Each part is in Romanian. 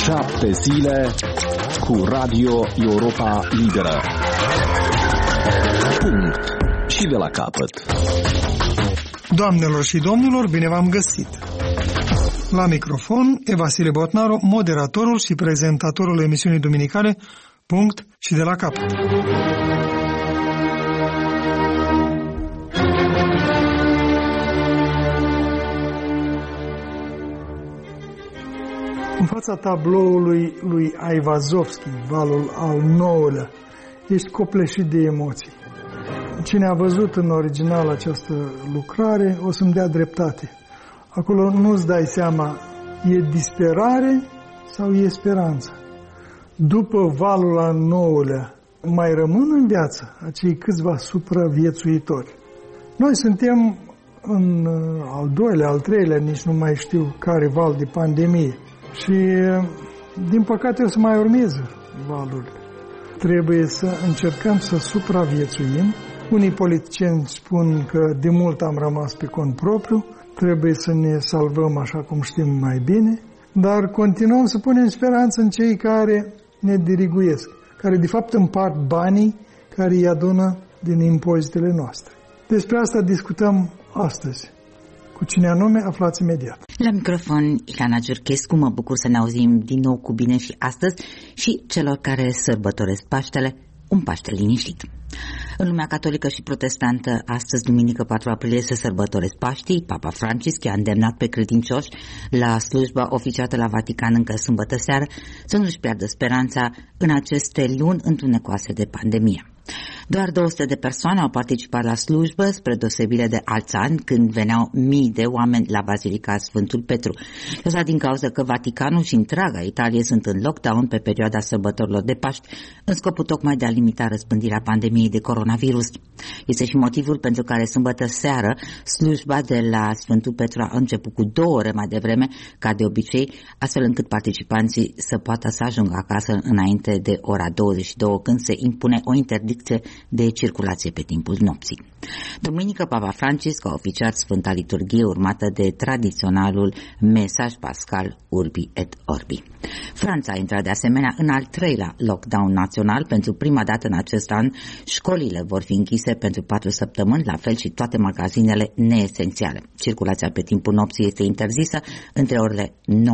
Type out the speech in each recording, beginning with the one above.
7 zile cu Radio Europa Liberă. Punct. Și de la capăt. Doamnelor și domnilor, bine v-am găsit! La microfon e Vasile Botnaru, moderatorul și prezentatorul emisiunii duminicale Punct și de la capăt. În fața tabloului lui Aivazovski, Valul al nouălea, ești copleșit de emoții. Cine a văzut în original această lucrare o să-mi dea dreptate. Acolo nu-ți dai seama, e disperare sau e speranță. După valul al nouălea, mai rămân în viață acei câțiva supraviețuitori. Noi suntem în al doilea, al treilea, nici nu mai știu care val de pandemie. Și, din păcate, o să mai urmeze valurile. Trebuie să încercăm să supraviețuim. Unii politicieni spun că de mult am rămas pe cont propriu, trebuie să ne salvăm așa cum știm mai bine, dar continuăm să punem speranță în cei care ne diriguiesc, care de fapt împart banii care îi adună din impozitele noastre. Despre asta discutăm astăzi. Cu cine anume, aflați imediat. La microfon, Ilana Giurchescu, mă bucur să ne auzim din nou cu bine și astăzi și celor care sărbătoresc Paștele, un Paște liniștit. În lumea catolică și protestantă, astăzi, duminică 4 aprilie, se sărbătoresc Paștii. Papa Francisc i-a îndemnat pe credincioși la slujba oficiată la Vatican încă sâmbătă seară să nu-și piardă speranța în aceste luni întunecoase de pandemie. Doar 200 de persoane au participat la slujbă, spre deosebire de alți ani, când veneau mii de oameni la Bazilica Sfântul Petru. Asta din cauza că Vaticanul și întreaga Italie sunt în lockdown pe perioada sărbătorilor de Paști, în scopul tocmai de a limita răspândirea pandemiei de coronavirus. Este și motivul pentru care sâmbătă seară slujba de la Sfântul Petru a început cu 2 ore mai devreme, ca de obicei, astfel încât participanții să poată să ajungă acasă înainte de ora 22, când se impune o interdicție de circulație pe timpul nopții. Duminică, Papa Francisc a oficiat Sfânta Liturghie, urmată de tradiționalul mesaj pascal Urbi et Orbi. Franța a intrat de asemenea în al 3-lea lockdown național. Pentru prima dată în acest an, școlile vor fi închise pentru 4 săptămâni, la fel și toate magazinele neesențiale. Circulația pe timpul nopții este interzisă între orele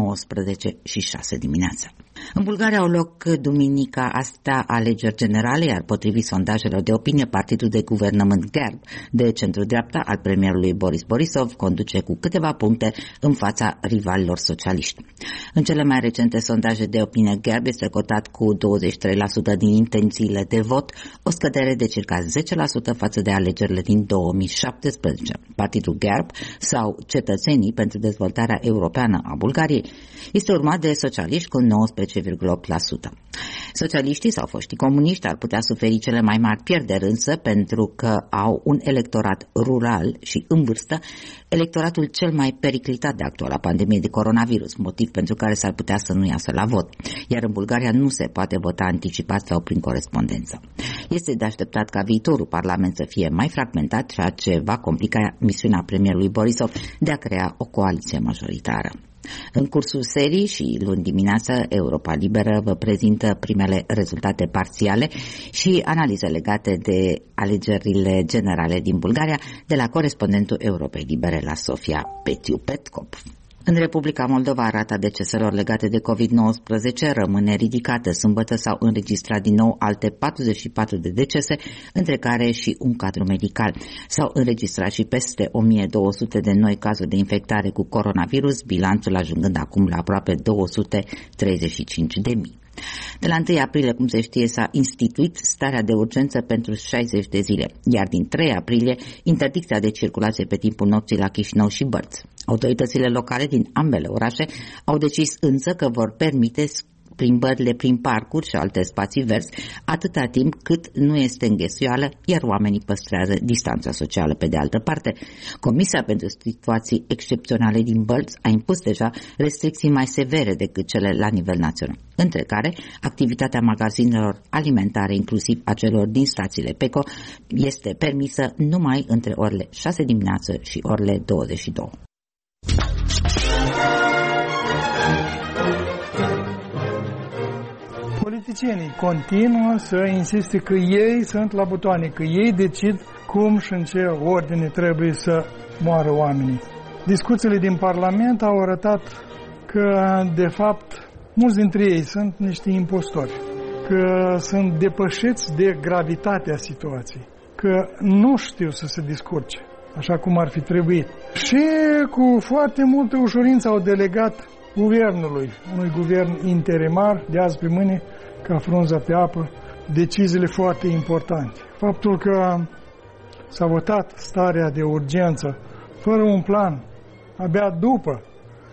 19 și 6 dimineața. În Bulgaria au loc duminica asta alegeri generale, iar potrivit sondajelor de opinie, partidul de guvernământ GERB de centru-dreapta al premierului Boris Borisov conduce cu câteva puncte în fața rivalilor socialiști. În cele mai recente sondaje de opinie, GERB este cotat cu 23% din intențiile de vot, o scădere de circa 10% față de alegerile din 2017. Partidul GERB, sau Cetățenii pentru Dezvoltarea Europeană a Bulgariei, este urmat de socialiști cu 19,8%. Socialiștii sau foștii comuniști ar putea suferi cele mai mari pierderi, însă, pentru că au un electorat rural și în vârstă, electoratul cel mai periclitat de actuala pandemie de coronavirus, motiv pentru care s-ar putea să nu iasă la vot. Iar în Bulgaria nu se poate vota anticipat sau prin corespondență. Este de așteptat ca viitorul Parlament să fie mai fragmentat, ceea ce va complica misiunea premierului Borisov de a crea o coaliție majoritară. În cursul serii și luni dimineață, Europa Liberă vă prezintă primele rezultate parțiale și analize legate de alegerile generale din Bulgaria de la corespondentul Europei Libere la Sofia, Petiu Petkov. În Republica Moldova, rata deceselor legate de COVID-19 rămâne ridicată. Sâmbătă s-au înregistrat din nou alte 44 de decese, între care și un cadru medical. S-au înregistrat și peste 1200 de noi cazuri de infectare cu coronavirus, bilanțul ajungând acum la aproape 235.000. De la 1 aprilie, cum se știe, s-a instituit starea de urgență pentru 60 de zile, iar din 3 aprilie, interdicția de circulație pe timpul nopții la Chișinău și Bărți. Autoritățile locale din ambele orașe au decis însă că vor permite plimbările prin parcuri și alte spații verzi, atâta timp cât nu este înghesuială, iar oamenii păstrează distanța socială. Pe de altă parte, Comisia pentru Situații Excepționale din Bălți a impus deja restricții mai severe decât cele la nivel național, între care activitatea magazinelor alimentare, inclusiv a celor din stațiile PECO, este permisă numai între orele 6 dimineață și orele 22. politicienii continuă să insiste că ei sunt la butoane, că ei decid cum și în ce ordine trebuie să moară oamenii. Discuțiile din Parlament au arătat că, de fapt, mulți dintre ei sunt niște impostori, că sunt depășiți de gravitatea situației, că nu știu să se descurce așa cum ar fi trebuit. Și cu foarte multă ușurință au delegat guvernului, unui guvern interimar, de azi pe mâine, ca frunza pe apă, deciziile foarte importante. Faptul că s-a votat starea de urgență fără un plan, abia după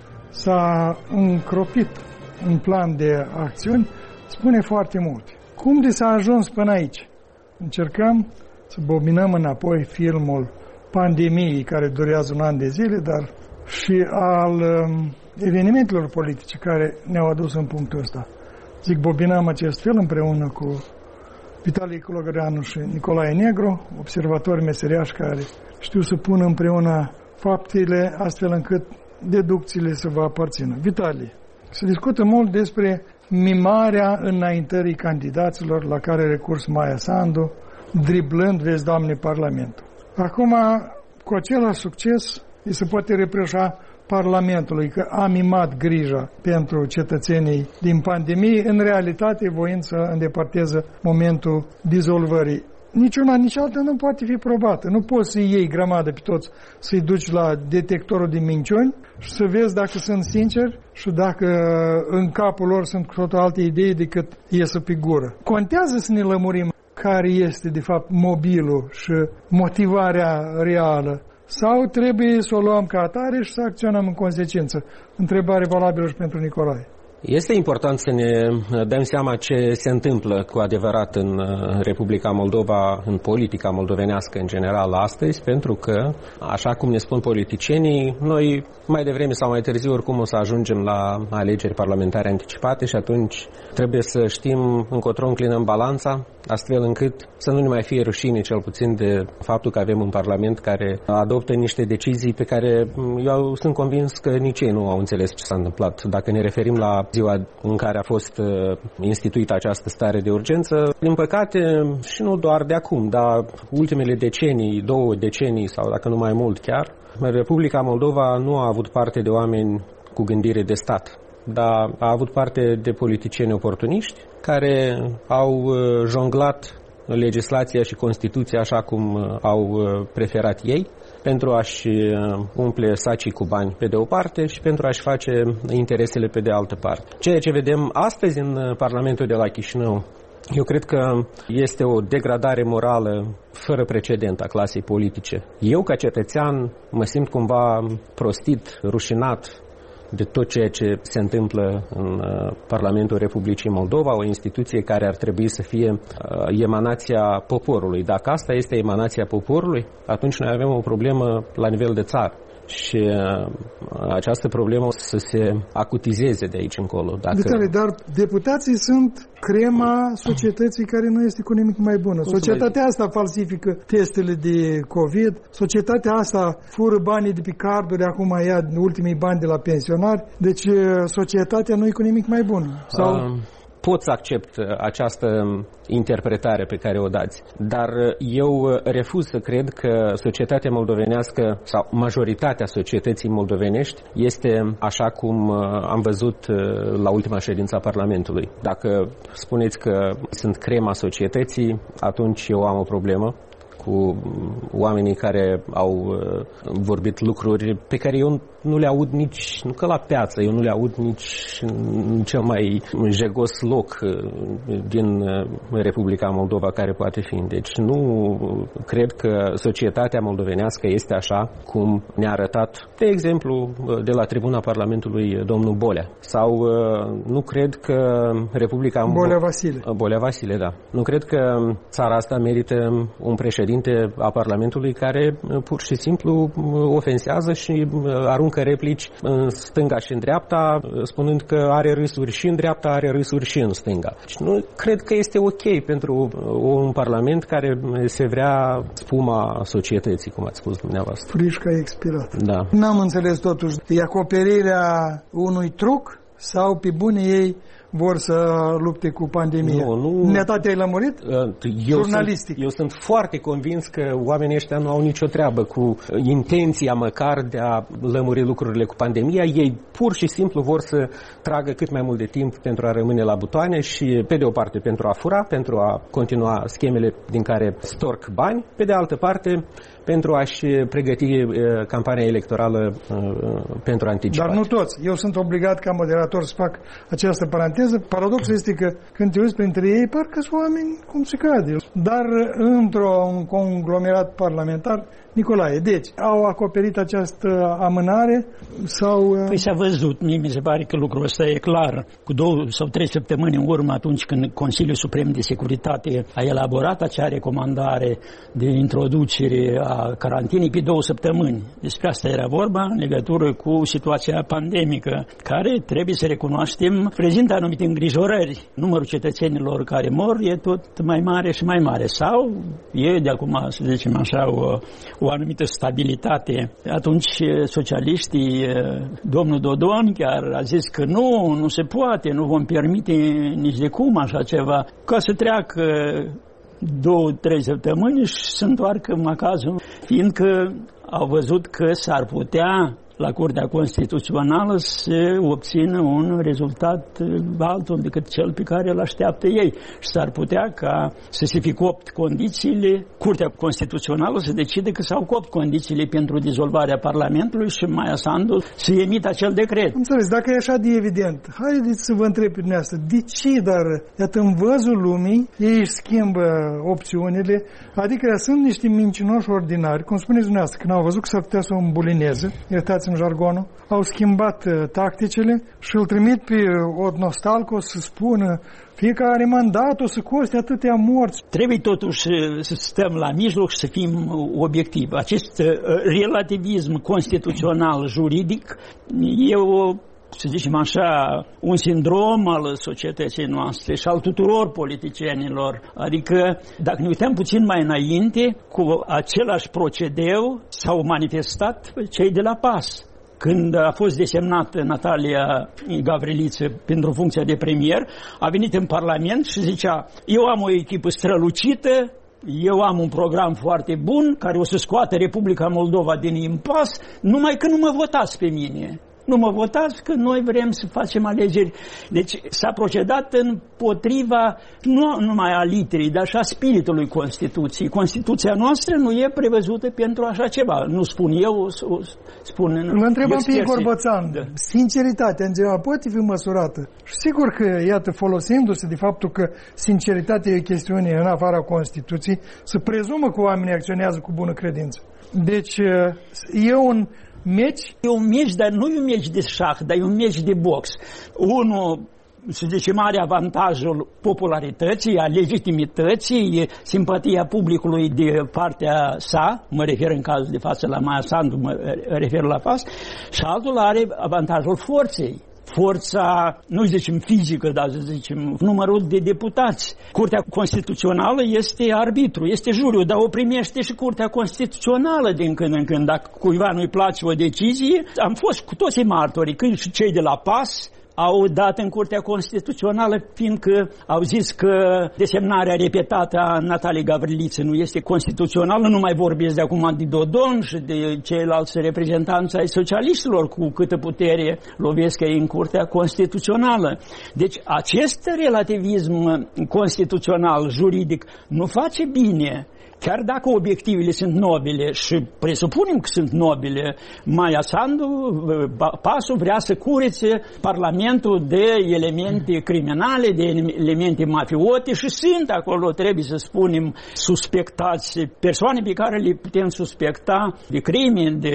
s-a încropit un plan de acțiuni, spune foarte mult. Cum de s-a ajuns până aici? Încercăm să bobinăm înapoi filmul pandemiei care durează un an de zile, dar și al evenimentelor politice care ne-au adus în punctul ăsta. Zic, bobinăm acest film împreună cu Vitalie Cologăreanu și Nicolae Negru, observatori meseriași care știu să pună împreună faptele astfel încât deducțiile să vă aparțină. Vitalie, se discută mult despre mimarea înaintării candidaților la care recurs Maia Sandu, driblând, vezi, Doamne, Parlamentul. Acum, cu același succes, îi se poate reproșa Parlamentului că a mimat grija pentru cetățenii din pandemie, în realitate voind să îndepărteze momentul dizolvării. Nici una, nici alta nu poate fi probată. Nu poți să iei grămadă pe toți, să-i duci la detectorul de minciuni și să vezi dacă sunt sinceri și dacă în capul lor sunt cu totul alte idei decât iesă pe gură. Contează să ne lămurim care este, de fapt, mobilul și motivarea reală. Sau trebuie să o luăm ca atare și să acționăm în consecință? Întrebare valabilă și pentru Nicolae. Este important să ne dăm seama ce se întâmplă cu adevărat în Republica Moldova, în politica moldovenească în general astăzi, pentru că, așa cum ne spun politicienii, noi mai devreme sau mai târziu oricum o să ajungem la alegeri parlamentare anticipate și atunci trebuie să știm încotro înclinăm balanța, astfel încât să nu ne mai fie rușine cel puțin de faptul că avem un Parlament care adoptă niște decizii pe care eu sunt convins că nici ei nu au înțeles ce s-a întâmplat. Dacă ne referim la ziua în care a fost instituită această stare de urgență, din păcate, și nu doar de acum, dar ultimele decenii, 2 decenii sau dacă nu mai mult chiar, Republica Moldova nu a avut parte de oameni cu gândire de stat, dar a avut parte de politicieni oportuniști care au jonglat legislația și Constituția așa cum au preferat ei, pentru a-și umple sacii cu bani pe de o parte și pentru a-și face interesele pe de altă parte. Ceea ce vedem astăzi în Parlamentul de la Chișinău, eu cred că este o degradare morală fără precedent a clasei politice. Eu, ca cetățean, mă simt cumva prostit, rușinat de tot ceea ce se întâmplă în Parlamentul Republicii Moldova, o instituție care ar trebui să fie emanația poporului. Dacă asta este emanația poporului, atunci noi avem o problemă la nivel de țară. Și această problemă o să se acutizeze de aici încolo. Dar deputații sunt crema societății care nu este cu nimic mai bună. Societatea asta falsifică testele de COVID, societatea asta fură banii de pe carduri, acum ia ultimii bani de la pensionari, deci societatea nu e cu nimic mai bună. Pot să accept această interpretare pe care o dați, dar eu refuz să cred că societatea moldovenească sau majoritatea societății moldovenești este așa cum am văzut la ultima ședință a Parlamentului. Dacă spuneți că sunt crema societății, atunci eu am o problemă cu oamenii care au vorbit lucruri pe care eu nu le aud nici, nu că la piață, eu nu le aud nici în cel mai jegos loc din Republica Moldova care poate fi. Deci nu cred că societatea moldovenească este așa cum ne-a arătat, de exemplu, de la tribuna Parlamentului domnul Bolea. Sau nu cred că Republica Bolea Vasile, da. Nu cred că țara asta merită un președinte a Parlamentului care pur și simplu ofensează și aruncă replici în stânga și în dreapta, spunând că are râsuri și în dreapta, are râsuri și în stânga. Deci nu cred că este ok pentru un parlament care se vrea spuma societății, cum ați spus dumneavoastră. Frișca expirat. Da. N-am înțeles totuși, e acoperirea unui truc sau pe bune ei vor să lupte cu pandemia. Nu. Neta, te-ai lămurit? Jurnalistic. Eu sunt foarte convins că oamenii ăștia nu au nicio treabă cu intenția măcar de a lămuri lucrurile cu pandemia. Ei pur și simplu vor să tragă cât mai mult de timp pentru a rămâne la butoane și, pe de o parte, pentru a fura, pentru a continua schemele din care storc bani, pe de altă parte, pentru a-și pregăti campania electorală pentru anticipare. Dar nu toți. Eu sunt obligat ca moderator să fac această paranteză. Paradoxul este că când te uiți printre ei, parcă sunt oameni cum se cade. Dar într-un conglomerat parlamentar, Nicolae, deci, au acoperit această amânare sau... Păi s-a văzut, mie mi se pare că lucrul ăsta e clar. Cu 2 sau 3 săptămâni în urmă, atunci când Consiliul Suprem de Securitate a elaborat acea recomandare de introducere a carantinei pe 2 săptămâni. Despre asta era vorba în legătură cu situația pandemică, care, trebuie să recunoaștem, prezintă anumite îngrijorări. Numărul cetățenilor care mor e tot mai mare și mai mare. Sau e de acum, să zicem așa, o anumită stabilitate. Atunci socialiștii, domnul Dodon chiar a zis că nu se poate, nu vom permite nici de cum așa ceva. Ca să treacă 2-3 săptămâni și să întoarcă macazul, fiindcă au văzut că s-ar putea la Curtea Constituțională să obțină un rezultat altul decât cel pe care îl așteaptă ei. Și s-ar putea ca să se fi copt condițiile, Curtea Constituțională să decide că s-au copt condițiile pentru dizolvarea Parlamentului și Maia Sandu să emită acel decret. Înțeles, dacă e așa de evident, haideți să vă întreb pe dumneavoastră, de ce, dar iată, în văzul lumii, ei își schimbă opțiunile, adică sunt niște mincinoși ordinari, cum spuneți dumneavoastră, când au văzut că s-ar putea să o îmbulineze, iertați în jargonul, au schimbat tacticile și îl trimit pe Odnostalco să spună fiecare mandat o să coste atâtea morți. Trebuie totuși să stăm la mijloc și să fim obiectivi. Acest relativism constituțional juridic e să zicem așa, un sindrom al societății noastre și al tuturor politicienilor. Adică, dacă ne uităm puțin mai înainte, cu același procedeu s-au manifestat cei de la PAS. Când a fost desemnată Natalia Gavriliță pentru funcția de premier, a venit în Parlament și zicea: eu am o echipă strălucită, eu am un program foarte bun care o să scoată Republica Moldova din impas, numai că nu mă votați pe mine. Nu mă votați că noi vrem să facem alegeri. Deci s-a procedat împotriva nu numai a literei, dar și a spiritului Constituției. Constituția noastră nu e prevăzută pentru așa ceva. Nu spun eu, spun... Îl întrebam pe Igor Bățan. Da. Sinceritatea, în general, poate fi măsurată. Și sigur că, iată, folosindu-se de faptul că sinceritatea e o chestiune în afara Constituției, se prezumă că oamenii acționează cu bună credință. Deci, e un meci? E un meci, dar nu e un meci de șah, dar e un meci de box. Unul, să zicem, are avantajul popularității, a legitimității, simpatia publicului de partea sa, mă refer în cazul de față la Maia Sandu, mă refer la FAS, și altul are avantajul forței. Forța, nu zicem fizică, dar zicem numărul de deputați. Curtea Constituțională este arbitru, este juriu, dar o primește și Curtea Constituțională din când în când. Dacă cuiva nu-i place o decizie, am fost cu toții martori, când și cei de la PAS au dat în Curtea Constituțională, fiindcă au zis că desemnarea repetată a Nataliei Gavriliță nu este constituțională. Nu mai vorbesc de acum de Dodon și de ceilalți reprezentanți ai socialiștilor cu câtă putere lovesc ei în Curtea Constituțională. Deci acest relativism constituțional, juridic, nu face bine. Chiar dacă obiectivele sunt nobile și presupunem că sunt nobile, Maia Sandu, PAS-ul vrea să curețe Parlamentul de elemente criminale, de elemente mafiote și sunt acolo, trebuie să spunem, suspectați, persoane pe care le putem suspecta de crime, de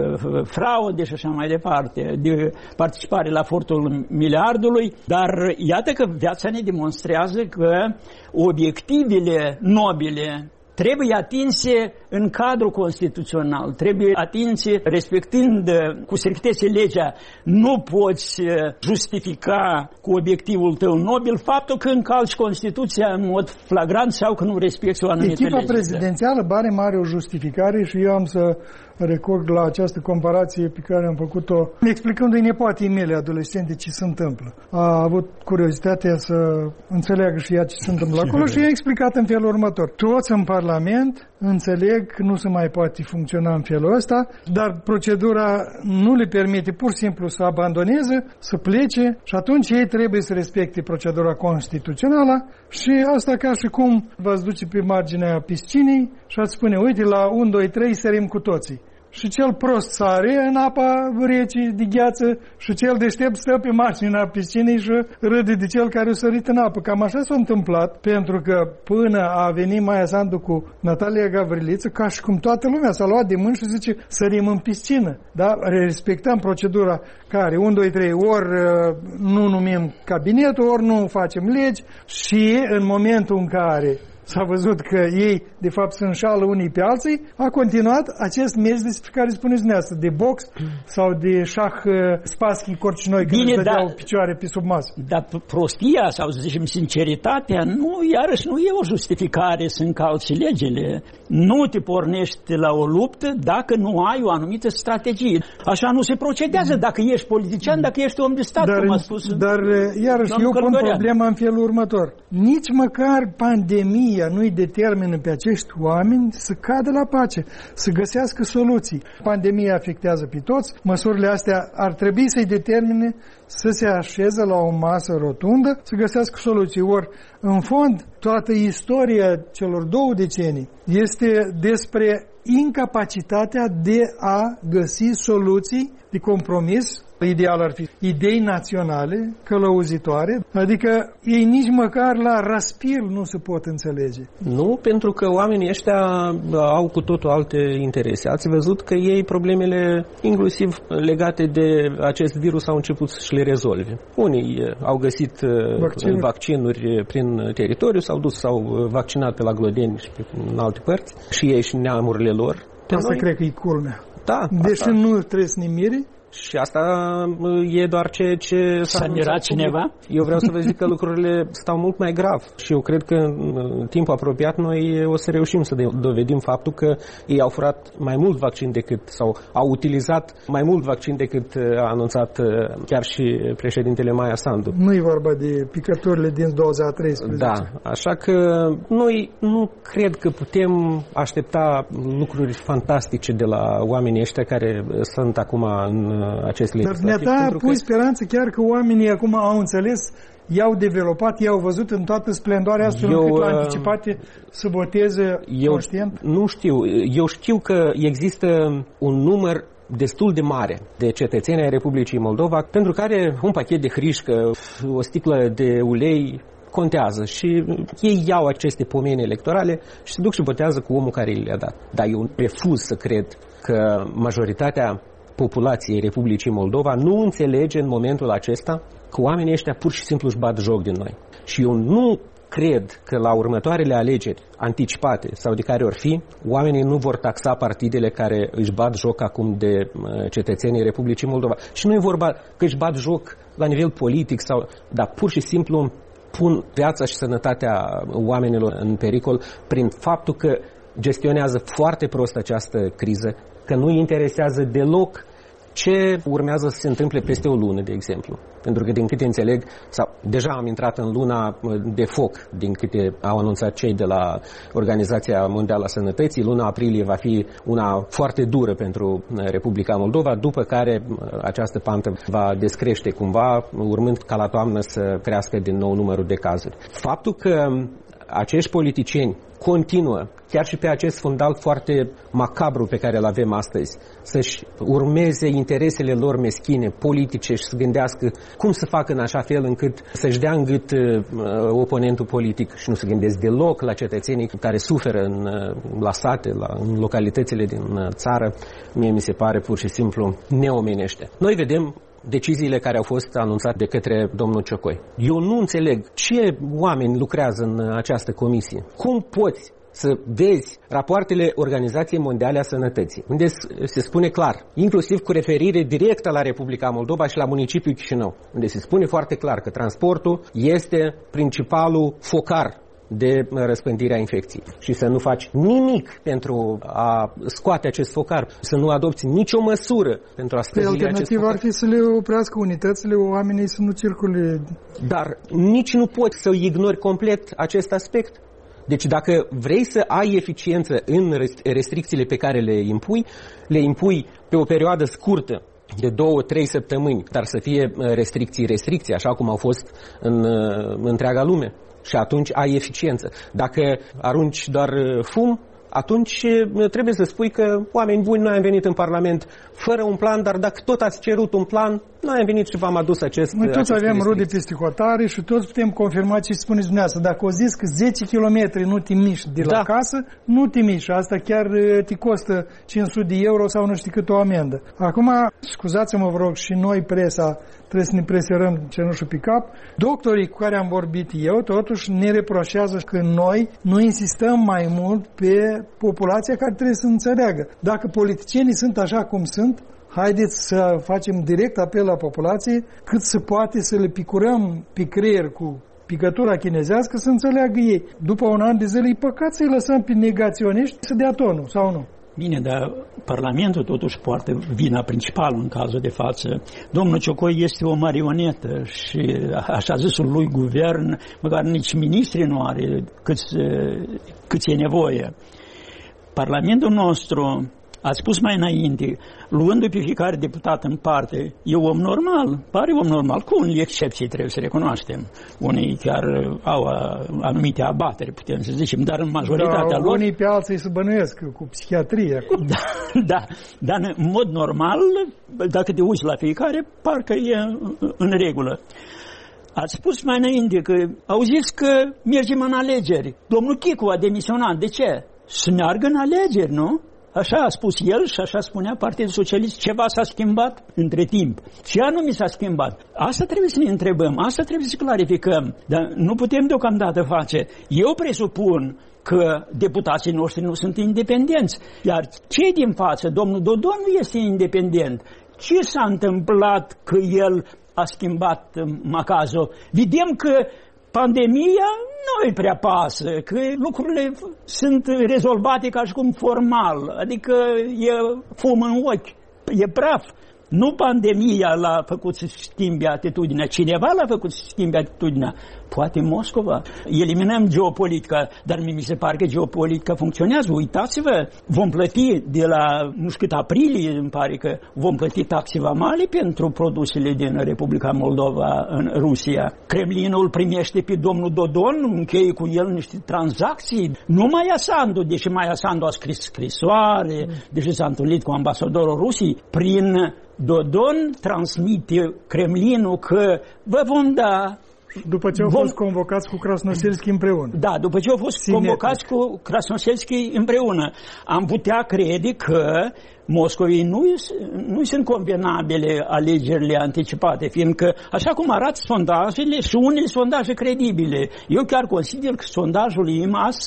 fraude și așa mai departe, de participare la furtul miliardului, dar iată că viața ne demonstrează că obiectivele nobile trebuie atinse în cadrul constituțional, trebuie atinse respectând cu strictețe legea. Nu poți justifica cu obiectivul tău nobil faptul că încalci Constituția în mod flagrant sau că nu respecti o anumită lege. Echipa prezidențială bare mare o justificare și eu am să recurg la această comparație pe care am făcut-o explicându-i nepoatei mele adolescente ce se întâmplă. A avut curiozitatea să înțeleagă și ea ce se întâmplă acolo și i-a explicat în felul următor. Toți în Parlament înțeleg că nu se mai poate funcționa în felul ăsta, dar procedura nu le permite pur și simplu să abandoneze, să plece și atunci ei trebuie să respecte procedura constituțională și asta ca și cum v-ați duce pe marginea piscinei și ați spune, uite, la 1, 2, 3 sărim cu toții. Și cel prost sare în apa rece de gheață și cel deștept stă pe marginea piscinei și râde de cel care a sărit în apă. Cam așa s-a întâmplat, pentru că până a venit Maia Sandu cu Natalia Gavriliță, ca și cum toată lumea s-a luat de mâini și zice, sărim în piscină. Da? Respectăm procedura care 1, 2, 3 ori nu numim cabinetul, ori nu facem legi și în momentul în care s-a văzut că ei, de fapt, se înșală unii pe alții, a continuat acest meci despre care spuneți dumneavoastră, de box sau de șah Spassky Corcinoi, când își dădeau picioare pe sub masă. Dar prostia sau, să zicem, sinceritatea, iarăși nu e o justificare să încalci legile. Nu te pornești la o luptă dacă nu ai o anumită strategie. Așa nu se procedează dacă ești politician, dacă ești om de stat, cum a spus. Dar iarăși, eu pun problema în felul următor. Nici măcar pandemia nu-i determină pe acești oameni să cadă la pace, să găsească soluții. Pandemia afectează pe toți, măsurile astea ar trebui să-i determine să se așeze la o masă rotundă, să găsească soluții. Ori, în fond, toată istoria celor 2 decenii este despre incapacitatea de a găsi soluții de compromis. Ideal ar fi idei naționale, călăuzitoare, adică ei nici măcar la raspir nu se pot înțelege. Nu, pentru că oamenii ăștia au cu totul alte interese. Ați văzut că ei problemele, inclusiv legate de acest virus, au început să le rezolve. Unii au găsit vaccinuri prin teritoriu, s-au vaccinat pe la Glodeni și în alte părți, și ei și neamurile lor. Asta cred că e culmea. Da, deși nu trebuie să ne miri. Și asta e doar ce s-a mirat cineva? Eu vreau să vă zic că lucrurile stau mult mai grav. Și eu cred că în timpul apropiat noi o să reușim să dovedim faptul că ei au furat mai mult vaccin decât, sau au utilizat mai mult vaccin decât a anunțat chiar și președintele Maia Sandu. Nu e vorba de picăturile din doza a 13. Da, așa că noi nu cred că putem aștepta lucruri fantastice de la oamenii ăștia care sunt acum în acest legislativ. Dar ne-a pus speranță chiar că oamenii acum au înțeles, i-au developat, i-au văzut în toată splendoarea astfel încât la anticipate să voteze conștient? Nu știu. Eu știu că există un număr destul de mare de cetățeni ai Republicii Moldova pentru care un pachet de hrișcă, o sticlă de ulei contează și ei iau aceste pomeni electorale și se duc și votează cu omul care le-a dat. Dar eu refuz să cred că majoritatea populației Republicii Moldova nu înțelege în momentul acesta că oamenii ăștia pur și simplu își bat joc din noi. Și eu nu cred că la următoarele alegeri anticipate sau de care ori fi, oamenii nu vor taxa partidele care își bat joc acum de cetățenii Republicii Moldova. Și nu e vorba că își bat joc la nivel politic, dar pur și simplu pun viața și sănătatea oamenilor în pericol prin faptul că gestionează foarte prost această criză, că nu îi interesează deloc ce urmează să se întâmple peste o lună, de exemplu. Pentru că, din câte înțeleg, deja am intrat în luna de foc, din câte au anunțat cei de la Organizația Mondială a Sănătății. Luna aprilie va fi una foarte dură pentru Republica Moldova, după care această pantă va descrește cumva, urmând ca la toamnă să crească din nou numărul de cazuri. Faptul că acești politicieni continuă, chiar și pe acest fundal foarte macabru pe care îl avem astăzi, să-și urmeze interesele lor meschine, politice și să gândească cum să facă în așa fel încât să-și dea în gât oponentul politic și nu se gândesc deloc la cetățenii care suferă la sate, în localitățile din țară, mie mi se pare pur și simplu neomenește. Noi vedem deciziile care au fost anunțate de către domnul Ciocoi. Eu nu înțeleg ce oameni lucrează în această comisie. Cum poți să vezi rapoartele Organizației Mondiale a Sănătății, unde se spune clar, inclusiv cu referire directă la Republica Moldova și la municipiul Chișinău, unde se spune foarte clar că transportul este principalul focar de răspândirea infecției și să nu faci nimic pentru a scoate acest focar, să nu adopți nicio măsură pentru a stăvili acest focar. Alternativa ar fi să le oprească unitățile, oamenii să nu circule. Dar nici nu poți să ignori complet acest aspect. Deci dacă vrei să ai eficiență în restricțiile pe care le impui pe o perioadă scurtă, de 2-3 săptămâni, dar să fie restricții, așa cum au fost în întreaga lume. Și atunci ai eficiență. Dacă arunci doar fum, atunci trebuie să spui că oameni buni, noi am venit în Parlament fără un plan, dar dacă tot ați cerut un plan, noi am venit și v-am adus acest. Noi toți avem rude peste hotare și toți putem confirma ce spuneți dumneavoastră. Dacă o zis că 10 km nu te miști de la casă, nu te miști. Asta chiar te costă 500 de euro sau nu știu cât o amendă. Acum, scuzați-mă, vă rog, și noi, presa, trebuie să ne preserăm cenușul pe cap. Doctorii cu care am vorbit eu, totuși ne reproșează că noi nu insistăm mai mult pe populația care trebuie să înțeleagă. Dacă politicienii sunt așa cum sunt, haideți să facem direct apel la populație cât se poate să le picurăm pe creier cu picătura chinezească să înțeleagă ei. După un an de zile e păcat să-i lăsăm pe negaționiști să dea tonul, sau nu? Bine, dar Parlamentul totuși poartă vina principală în cazul de față. Domnul Ciocoi este o marionetă și așa zisul lui guvern, măcar nici ministrii nu are cât e nevoie. Parlamentul nostru, a spus mai înainte, luându-i pe fiecare deputat în parte, e om normal, pare om normal, cu unele excepții trebuie să recunoaștem. Unii chiar au anumite abateri, putem să zicem, dar în majoritatea lor... Unii pe alții se bănuiesc cu psihiatrie. Dar în mod normal, dacă te uiți la fiecare, parcă e în regulă. Ați spus mai înainte că au zis că mergem în alegeri. Domnul Chicu a demisionat. De ce? Să meargă în alegeri, nu? Așa a spus el și așa spunea Partidul Socialist. Ceva s-a schimbat între timp. Ce anume s-a schimbat? Asta trebuie să ne întrebăm, asta trebuie să clarificăm. Dar nu putem deocamdată face. Eu presupun că deputații noștri nu sunt independenți. Iar cei din față, domnul Dodon nu este independent. Ce s-a întâmplat că el a schimbat macazul? Vedem că pandemia nu îi prea pasă, că lucrurile sunt rezolvate ca și cum formal, adică e fum în ochi, e praf. Nu pandemia l-a făcut să schimbe atitudinea, cineva l-a făcut să schimbe atitudinea. Poate Moscova. Eliminăm geopolitica, dar mi se pare că geopolitica funcționează. Uitați-vă, vom plăti de la, nu știu cât aprilie, îmi pare că vom plăti taxe vamale pentru produsele din Republica Moldova în Rusia. Kremlinul primește pe domnul Dodon, încheie cu el niște tranzacții. Nu Maia Sandu, deși Maia Sandu a scris scrisoare, deși s-a întâlnit cu ambasadorul Rusiei, prin Dodon transmite Kremlinul că vă vom da. După ce au fost convocați cu Krasnoselski împreună. Da, după ce au fost convocați cu Krasnoselski împreună. Am putea crede că Moscovei nu sunt convenabile alegerile anticipate, fiindcă, așa cum arată sondajele și unele sondaje credibile, eu chiar consider că sondajul IMAS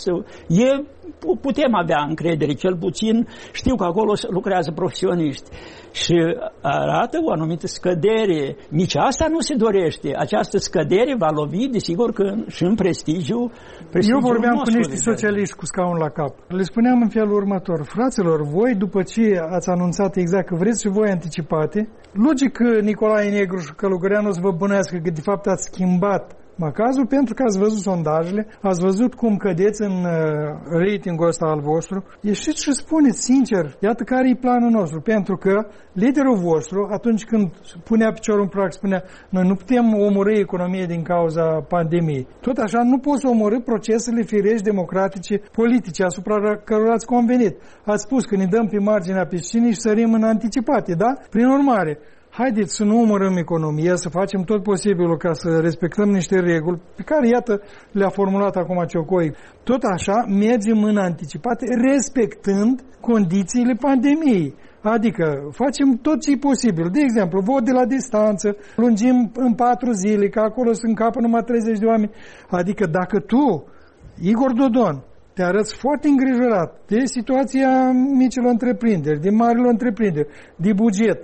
putem avea încredere, cel puțin știu că acolo lucrează profesioniști și arată o anumită scădere. Nici asta nu se dorește. Această scădere va lovi, desigur, că și în prestigiul Eu vorbeam cu niște socialiști cu scaun la cap. Le spuneam în felul următor: fraților, voi după ce ați anunțat exact că vreți și voi anticipate, logic că Nicolae Negru și Călugăreanu o să vă bănească că de fapt ați schimbat macazul, pentru că ați văzut sondajele, ați văzut cum cădeți în ratingul ăsta al vostru. Ieșiți și spuneți sincer, iată care e planul nostru, pentru că liderul vostru, atunci când punea piciorul în prag, spunea: noi nu putem omorî economia din cauza pandemiei. Tot așa, nu poți omorî procesele firești democratice, politice, asupra cărora ați convenit. Ați spus că ne dăm pe marginea piscinii și sărim în anticipate, da? Prin urmare, haideți să nu omorâm economia, să facem tot posibilul ca să respectăm niște reguli pe care, iată, le-a formulat acum Ciocoi. Tot așa, mergem în anticipate, respectând condițiile pandemiei. Adică facem tot ce e posibil. De exemplu, vot de la distanță, lungim în 4 zile, că acolo se încapă numai 30 de oameni. Adică dacă tu, Igor Dodon, te arăți foarte îngrijorat de situația micilor întreprinderi, de marilor întreprinderi, de buget,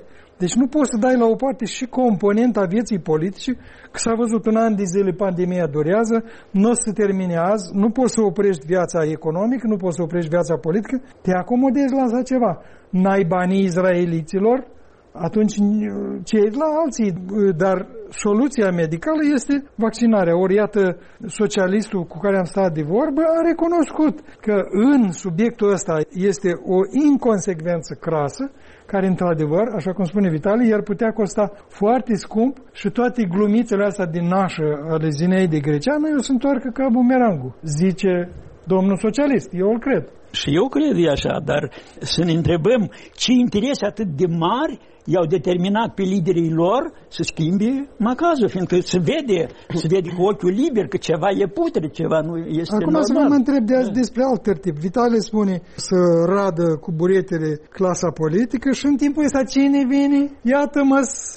Deci nu poți să dai la o parte și componenta vieții politice, că s-a văzut un an de zile pandemia durează, nu o să se termine azi, nu poți să oprești viața economică, nu poți să oprești viața politică, te acomodezi la așa ceva. N-ai banii izraeliților, atunci cei la alții, dar soluția medicală este vaccinarea. Ori iată, socialistul cu care am stat de vorbă a recunoscut că în subiectul ăsta este o inconsecvență crasă, care într-adevăr, așa cum spune Vitali, ar putea costa foarte scump și toate glumițele astea din nașă ale Zinei de Greceană o să întoarcă ca bumerangul, zice domnul socialist, eu îl cred. Și eu cred e așa, dar să ne întrebăm ce interese atât de mari i-au determinat pe liderii lor să schimbe macazul, fiindcă se vede cu ochiul liber că ceva e putre, ceva nu este acum normal. Acum să mă întreb de azi despre alt tertip. Vitale spune să radă cu buretele clasa politică și în timpul ăsta cine vine? Iată-mă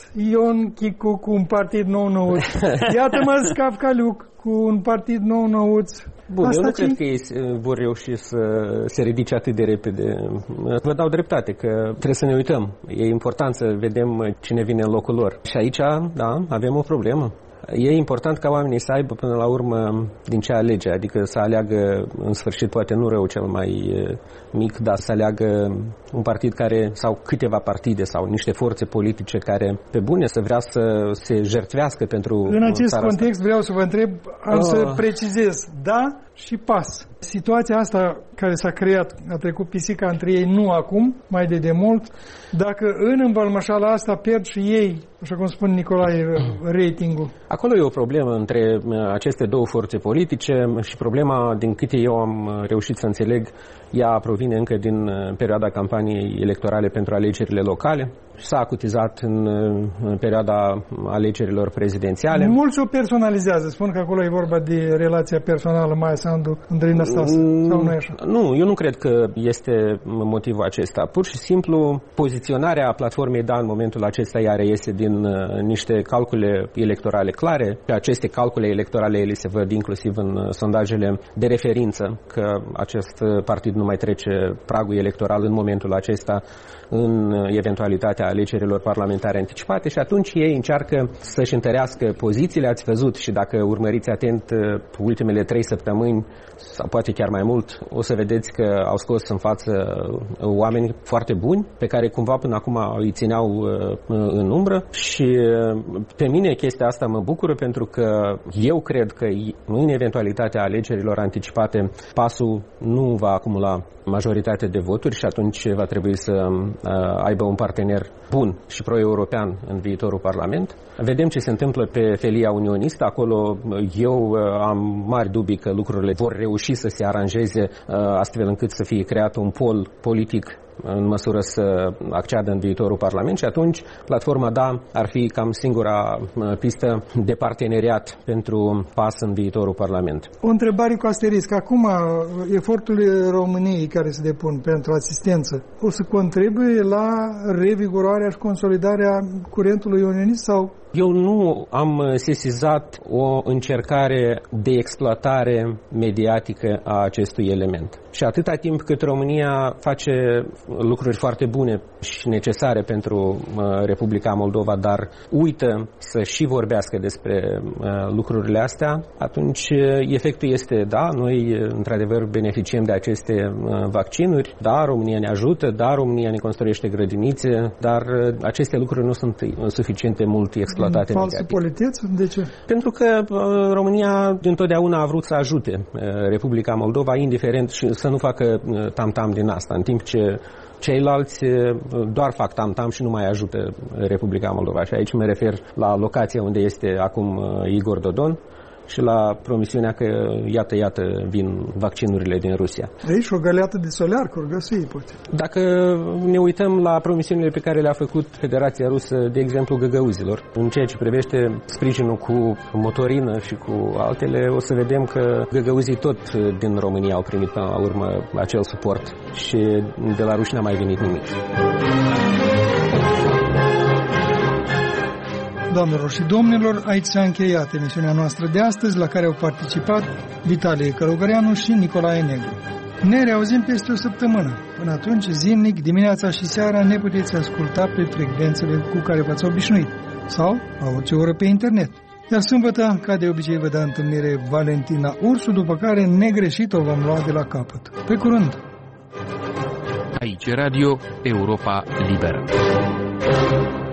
Ion Chicu cu un partid nou-nouț. Iată-mă Scafcaliuc cu un partid nou-nouț. Bun, eu nu cred că ei vor reuși să se ridice atât de repede. Vă dau dreptate că trebuie să ne uităm. E important să vedem cine vine în locul lor. Și aici, da, avem o problemă. E important ca oamenii să aibă până la urmă din ce alege, adică să aleagă în sfârșit, poate nu rău cel mai mic, dar să aleagă un partid care, sau câteva partide sau niște forțe politice care pe bune să vrea să se jertfească pentru în acest context asta. Vreau să vă întreb, am să precizez, da și pas. Situația asta care s-a creat, a trecut pisica între ei, nu acum, mai de demult, dacă în învălmășala asta pierd și ei, așa cum spune Nicolae, ratingul. Acolo e o problemă între aceste două forțe politice și problema, din câte eu am reușit să înțeleg, ea provine încă din perioada campaniei electorale pentru alegerile locale. S-a acutizat în perioada alegerilor prezidențiale. Mulți o personalizează, spun că acolo e vorba de relația personală Maia Sandu, Andrei Năstase, sau nu e așa? Nu, eu nu cred că este motivul acesta. Pur și simplu, poziționarea platformei DA în momentul acesta ea reiese din niște calcule electorale clare. Pe aceste calcule electorale ele se văd inclusiv în sondajele de referință, că acest partid nu mai trece pragul electoral în momentul acesta în eventualitatea alegerilor parlamentare anticipate și atunci ei încearcă să-și întărească pozițiile. Ați văzut și dacă urmăriți atent ultimele 3 săptămâni sau poate chiar mai mult, o să vedeți că au scos în față oameni foarte buni pe care cumva până acum îi țineau în umbră și pe mine chestia asta mă bucură pentru că eu cred că în eventualitatea alegerilor anticipate PAS-ul nu va acumula majoritate de voturi și atunci va trebui să aibă un partener bun și pro-european în viitorul Parlament. Vedem ce se întâmplă pe felia unionistă. Acolo eu am mari dubii că lucrurile vor reuși să se aranjeze astfel încât să fie creat un pol politic în măsură să acceadă în viitorul Parlament și atunci platforma DA ar fi cam singura pistă de parteneriat pentru PAS în viitorul Parlament. O întrebare cu asterisc. Acum, eforturile României care se depun pentru asistență o să contribuie la revigorarea și consolidarea curentului unionist sau? Eu nu am sesizat o încercare de exploatare mediatică a acestui element. Și atâta timp cât România face lucruri foarte bune și necesare pentru Republica Moldova, dar uită să și vorbească despre lucrurile astea, atunci efectul este, da, noi într-adevăr beneficiem de aceste vaccinuri, da, România ne ajută, da, România ne construiește grădinițe, dar aceste lucruri nu sunt suficient de mult exploatate. Falsă politeță? De ce? Pentru că România dintotdeauna a vrut să ajute Republica Moldova, indiferent și să nu facă tam-tam din asta, în timp ce ceilalți doar fac tam-tam și nu mai ajută Republica Moldova. Și aici mă refer la locația unde este acum Igor Dodon și la promisiunea că iată vin vaccinurile din Rusia. Aici o găleată de solear că găsi, poate. Dacă ne uităm la promisiunile pe care le-a făcut Federația Rusă, de exemplu găgăuzilor, în ceea ce privește sprijinul cu motorină și cu altele, o să vedem că găgăuzii tot din România au primit până la urmă acel suport și de la ruși n-a mai venit nimic. Doamnelor și domnilor, aici s-a încheiat emisiunea noastră de astăzi, la care au participat Vitalie Călugăreanu și Nicolae Negru. Ne reauzim peste o săptămână. Până atunci, zilnic, dimineața și seara, ne puteți asculta pe frecvențele cu care v-ați obișnuit sau la orice oră pe internet. Iar sâmbătă, ca de obicei, vă dă întâlnire Valentina Ursu, după care negreșit o vom lua de la capăt. Pe curând! Aici Radio Europa Liberă.